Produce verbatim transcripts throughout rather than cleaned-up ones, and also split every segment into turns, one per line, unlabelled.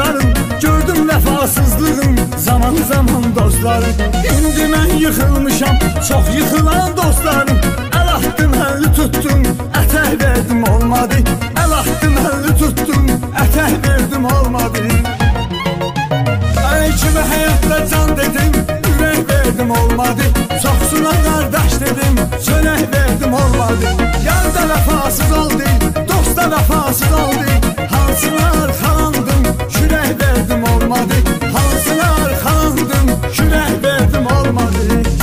dostların, gördüm vəfasızlığın zaman zaman dostların. İndi mən yıxılmışam, çox yıxılan dostların. Əl atdım, əlli tutdum, ətək verdim olmadı. Əl atdım, əlli tutdum, ətək verdim olmadı. Ey kimi həyatda can dedim, ürək verdim olmadı. Çoxsuna qardaş dedim, çörək verdim olmadı. Yar da vəfasız oldu, dost da vəfasız oldu. Hansılar xalandım, kürək verdim olmadı. Hansılar xalandım, kürək verdim olmadı.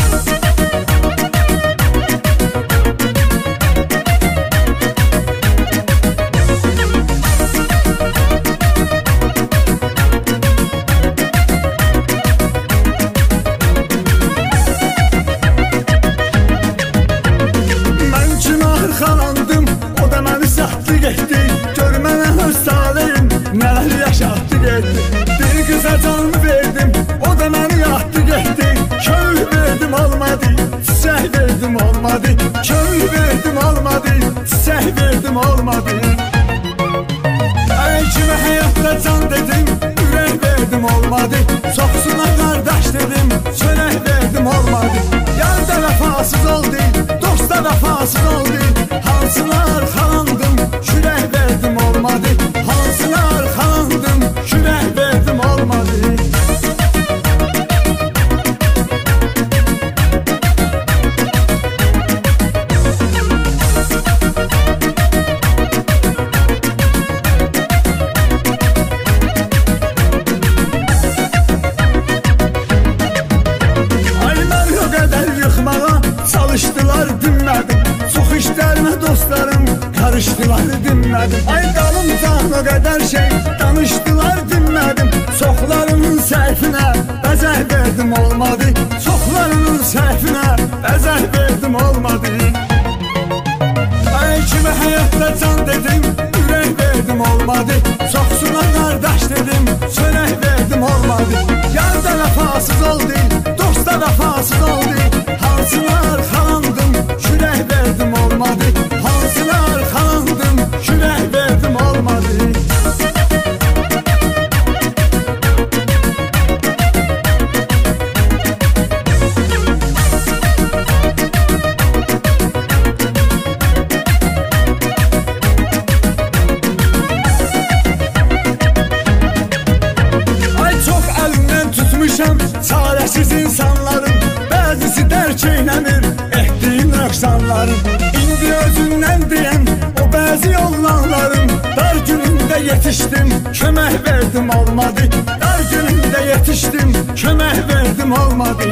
Xalandım, o da məni satdı getdi. Gör mənə öz taleyim, nələr yaşatdı getdi. Bir qıza canımı verdim, o da məni yatdı getdi. Köy verdim olmadı, çiçək verdim olmadı. Köy verdim olmadı, çiçək verdim olmadı. Ey kimi həyatda can dedim, ürək verdim olmadı. Çoxsuna qardaş dedim, çörək verdim olmadı. Yar da vəfasız oldu, dost da vəfasız oldu. Hansılar xalandım, kürək verdim olmadı. Hansılar xalandım, kürək verdim olmadı. Aylar o qədər yıxmağa çalışdılar, dinmədim. Çox işlərimə dostlarım karışdılar, dinmədim. Ay dalımcan o qədər şey danışdılar, dinmədim. Çoxlarının səhvinə bəzək verdim olmadı. Çoxlarının səhvinə bəzək verdim olmadı. Ay kimi həyatda can dedim, ürək verdim olmadı. Çoxsuna qardaş dedim, çörək verdim olmadı. Yar da vəfasız oldu, dost da vəfasız oldu. Hansılar xalandım, kürək verdim olmadı. Hansılar xalandım, kürək verdim olmadı. Ay çox əlindən tutmuşam çarəsiz insanların. Bəzisi dərk eyləmir etdiyin nöqsanların. İndi özündən deyən o bəzi oğlanların. Dar günündə yetişdim, kömək verdim olmadı. Dar günündə yetişdim, kömək verdim olmadı.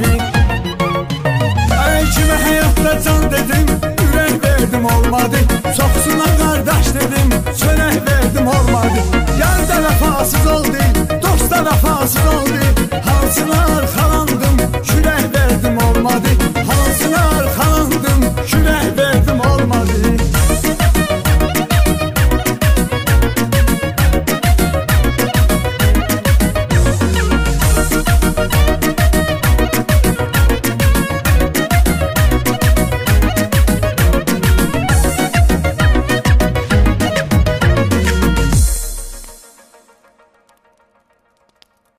Ey kimi həyatda can dedim, ürək verdim olmadı. Çoxsuna qardaş dedim, çörək verdim olmadı. Yar da vəfasız oldu, dost da vəfasız oldu. Hansılar xalandım, kürək verdim olmadı.